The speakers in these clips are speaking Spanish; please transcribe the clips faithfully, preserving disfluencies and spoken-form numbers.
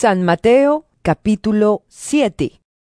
San Mateo, capítulo siete.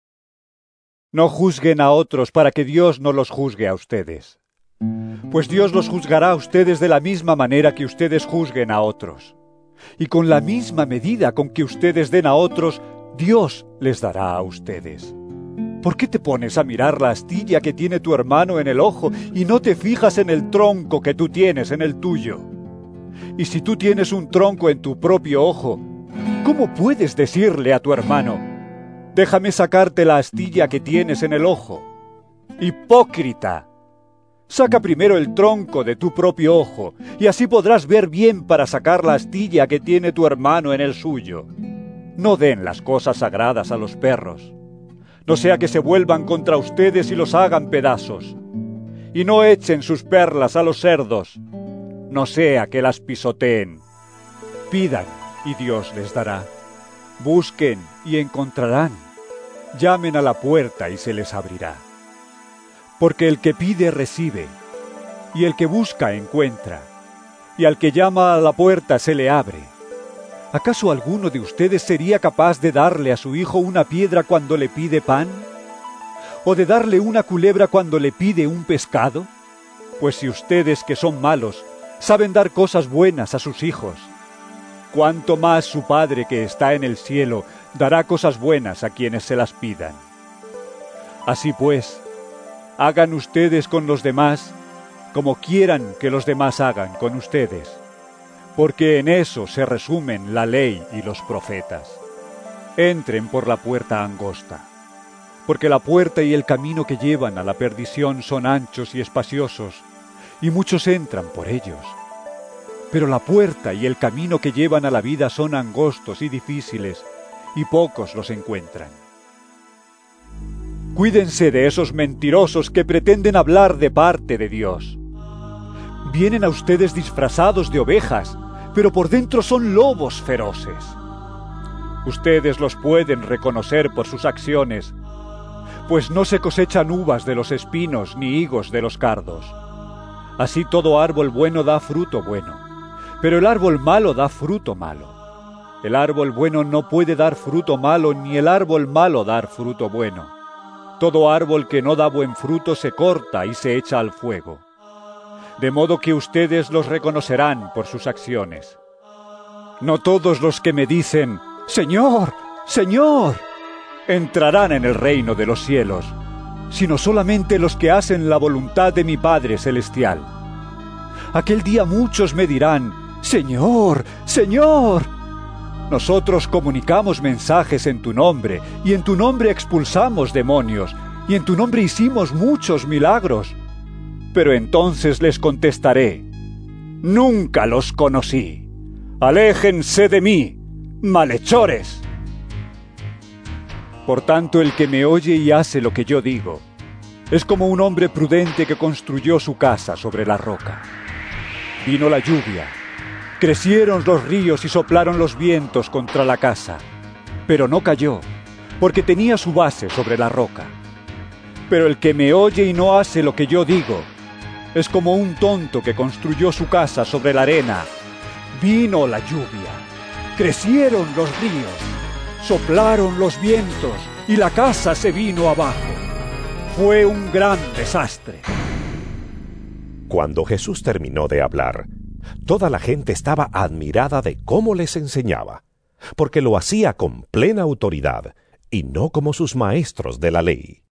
No juzguen a otros para que Dios no los juzgue a ustedes. Pues Dios los juzgará a ustedes de la misma manera que ustedes juzguen a otros. Y con la misma medida con que ustedes den a otros, Dios les dará a ustedes. ¿Por qué te pones a mirar la astilla que tiene tu hermano en el ojo y no te fijas en el tronco que tú tienes en el tuyo? Y si tú tienes un tronco en tu propio ojo, ¿cómo puedes decirle a tu hermano: déjame sacarte la astilla que tienes en el ojo? ¡Hipócrita! Saca primero el tronco de tu propio ojo, y así podrás ver bien para sacar la astilla que tiene tu hermano en el suyo. No den las cosas sagradas a los perros, no sea que se vuelvan contra ustedes y los hagan pedazos. Y no echen sus perlas a los cerdos, no sea que las pisoteen. Pidan, y Dios les dará. Busquen, y encontrarán. Llamen a la puerta, y se les abrirá. Porque el que pide, recibe, y el que busca, encuentra, y al que llama a la puerta, se le abre. ¿Acaso alguno de ustedes sería capaz de darle a su hijo una piedra cuando le pide pan? ¿O de darle una culebra cuando le pide un pescado? Pues si ustedes, que son malos, saben dar cosas buenas a sus hijos, ¿cuánto más su Padre que está en el cielo dará cosas buenas a quienes se las pidan? Así pues, hagan ustedes con los demás como quieran que los demás hagan con ustedes, porque en eso se resumen la ley y los profetas. Entren por la puerta angosta, porque la puerta y el camino que llevan a la perdición son anchos y espaciosos, y muchos entran por ellos. Pero la puerta y el camino que llevan a la vida son angostos y difíciles, y pocos los encuentran. Cuídense de esos mentirosos que pretenden hablar de parte de Dios. Vienen a ustedes disfrazados de ovejas, pero por dentro son lobos feroces. Ustedes los pueden reconocer por sus acciones, pues no se cosechan uvas de los espinos ni higos de los cardos. Así todo árbol bueno da fruto bueno, pero el árbol malo da fruto malo. El árbol bueno no puede dar fruto malo, ni el árbol malo dar fruto bueno. Todo árbol que no da buen fruto se corta y se echa al fuego. De modo que ustedes los reconocerán por sus acciones. No todos los que me dicen: Señor, Señor, entrarán en el reino de los cielos, sino solamente los que hacen la voluntad de mi Padre Celestial. Aquel día muchos me dirán: Señor, Señor, nosotros comunicamos mensajes en tu nombre, y en tu nombre expulsamos demonios, y en tu nombre hicimos muchos milagros. Pero entonces les contestaré: nunca los conocí. Aléjense de mí, malhechores. Por tanto, el que me oye y hace lo que yo digo, es como un hombre prudente que construyó su casa sobre la roca. Vino la lluvia, crecieron los ríos y soplaron los vientos contra la casa, pero no cayó, porque tenía su base sobre la roca. Pero el que me oye y no hace lo que yo digo, es como un tonto que construyó su casa sobre la arena. Vino la lluvia, crecieron los ríos, soplaron los vientos, y la casa se vino abajo. Fue un gran desastre. Cuando Jesús terminó de hablar, toda la gente estaba admirada de cómo les enseñaba, porque lo hacía con plena autoridad y no como sus maestros de la ley.